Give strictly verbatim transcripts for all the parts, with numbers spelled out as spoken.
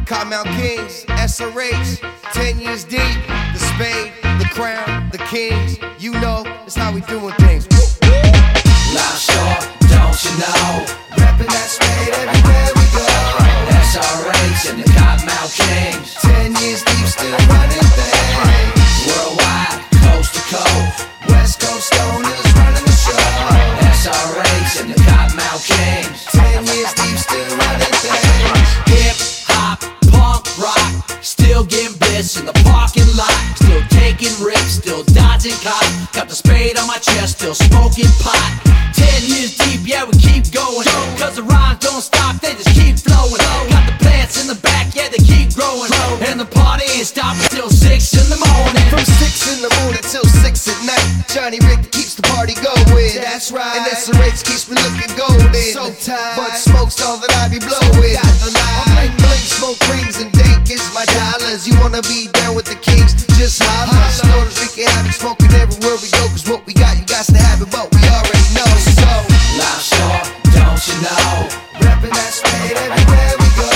Cottonmouth Kings, S R H, ten years deep. The spade, the crown, the kings. You know, it's how we doing things. Life short, don't you know? Reppin' that spade everywhere we go. S R H and the Cottonmouth Kings. Ten years deep, still running things. Worldwide, coast to coast. West Coast owners running the show. S R H and the Cottonmouth Kings. Ten years deep, still running things. Hip hop, punk rock, still getting bliss in the parking lot. Still taking risks, still dodging cops. Got the spade on my chest, still smoking pot. Ten years deep, yeah, we keep going. Cause the rhymes don't stop, they just keep flowing. Got the plants in the back, yeah, they keep growing. And the party ain't stopping till six in the morning. From six in the morning till six at night, Johnny Rick keeps the party going. That's right. And S R H keeps me looking golden. So tight, but smoke's all that I be blowing. Got the light. I bling bling, smoke rings and dank is my dollars. You wanna be down with the kings? Just holler. Snorters, we can have it smoking everywhere we go. Cause what we got, you got to have it, but we already know. So life short, don't you know? reppin' that spade everywhere we go.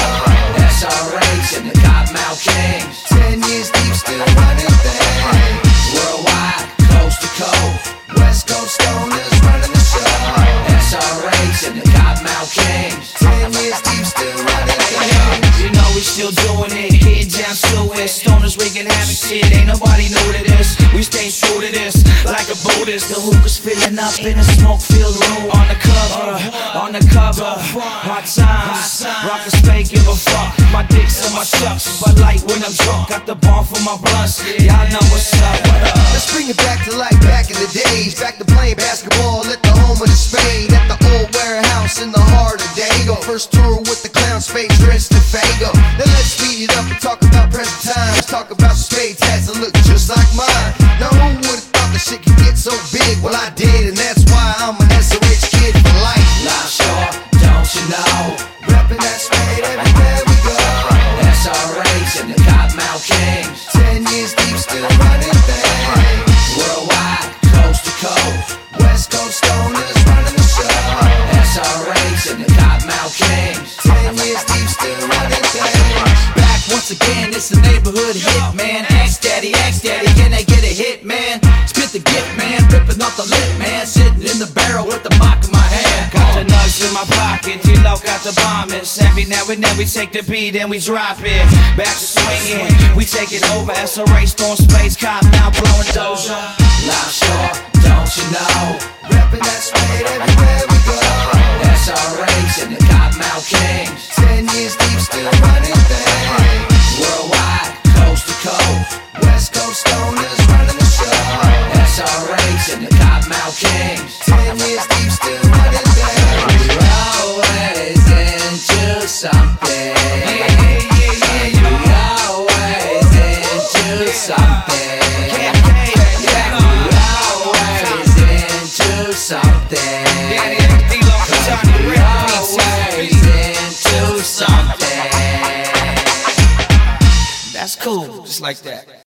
S R H and the Cottonmouth Kings. Ten years deep, still running things. Worldwide, coast to coast. West Coast owners running the show. S R H and the Cottonmouth Kings. Ten years deep, still running things. You know we still doing it, hitting down to it. Stoners wreaking havoc, shit, ain't nobody new to this. We stay true to this, like a Buddhist. The hookah's filling up in a smoke-filled room. On the cover, on the cover, hot times. Rock a spade, give a fuck. My dick's in my chucks, but light when I'm drunk. Got the bomb for my blunts, y'all know what's up. What up? Let's bring it back to like back in the days. Back to playing basketball at the home of the spade. At the old warehouse in the heart of Dago. First tour with the clown spade dressed in Fago. Then let's speed it up and talk about present times. Talk about spade tats that look just like mine. Now who would've thought this shit could get so big? Well I did, and that's why I'm an S R H kid for life. Life short, don't you know? Reppin' that spade everywhere we go. S R H and the Cottonmouth Kings. Ten years deep, still running things. Worldwide, coast to coast. West Coast owners running the show. S R H and the Cottonmouth Kings. Ten years deep, still running things. Back once again, it's a neighborhood hit, man. Ask daddy, ask daddy, can I get a hit, man? Spit the gift, man, ripping off the lip, man. Sitting in the barrel with the mock in my hand. Got the nugs in my pocket, T-Lo got the bombers. Every now and then we take the beat and we drop it. Back to swinging, we take it over. S R H throwing space, Cottonmouth blowing doja. Life short, don't you know? Reppin' that spade everywhere we go. S R H and the Cottonmouth Kings. Ten years deep, still running things. Worldwide, coast to coast. West Coast owners running the show. S R H and the Cottonmouth Kings. Ten years deep, still running things. We're always into something. We're always into something. Yeah, we're always into something. We're always into something. That's cool, just like that.